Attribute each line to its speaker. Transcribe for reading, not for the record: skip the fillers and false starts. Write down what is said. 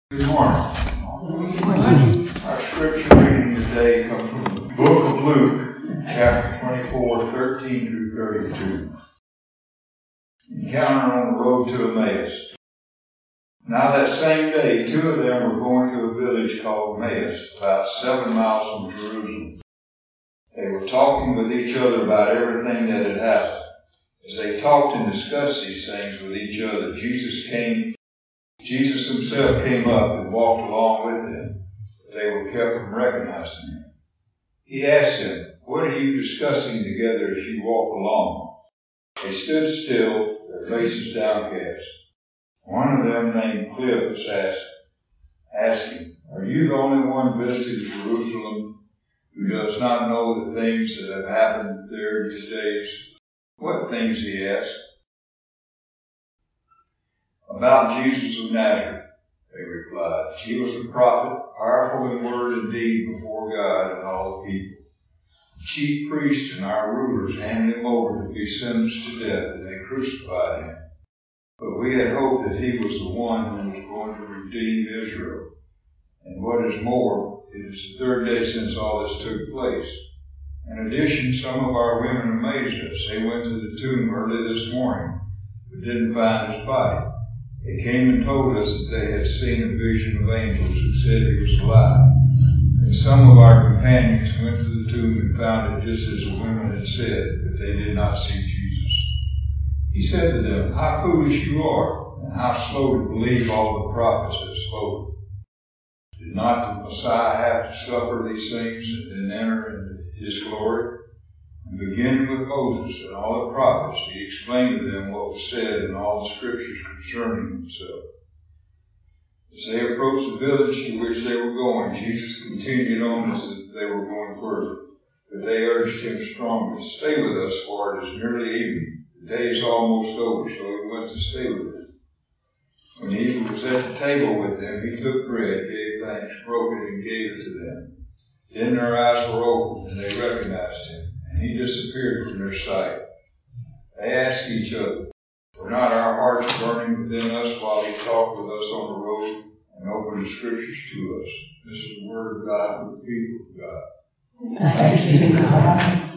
Speaker 1: Good morning. Our scripture reading today comes from the book of Luke, chapter 24, 13 through 32. Encounter on the road to Emmaus. Now that same day, two of them were going to a village called Emmaus, about 7 miles from Jerusalem. They were talking with each other about everything that had happened. As they talked and discussed these things with each other, Jesus himself came up and walked along with them, but they were kept from recognizing him. He asked them, "What are you discussing together as you walk along?" They stood still, their faces downcast. One of them, named Cleopas, asked him, "Are you the only one visiting Jerusalem who does not know the things that have happened there these days?" "What things?" he asked. "About Jesus of Nazareth," they replied. "He was a prophet, powerful in word and deed before God and all the people. The chief priests and our rulers handed him over to be sentenced to death, and they crucified him. But we had hoped that he was the one who was going to redeem Israel. And what is more, it is the third day since all this took place. In addition, some of our women amazed us. They went to the tomb early this morning, but didn't find his body. They came and told us that they had seen a vision of angels who said he was alive. And some of our companions went to the tomb and found it just as the women had said, but they did not see Jesus." He said to them, "How foolish you are, and how slow to believe all the prophets have spoken. Did not the Messiah have to suffer these things and then enter into his glory?" And beginning with Moses and all the prophets, he explained to them what was said in all the scriptures concerning himself. As they approached the village to which they were going, Jesus continued on as they were going further. But they urged him strongly, "Stay with us, for it is nearly evening. The day is almost over." So he went to stay with them. When he was at the table with them, he took bread, gave thanks, broke it, and gave it to them. Then their eyes were opened, and they recognized him, and he disappeared from their sight. They asked each other, "Were not our hearts burning within us while he talked with us on the road and opened the scriptures to us?" This is the word of God for the people of God.
Speaker 2: Thanks be to God.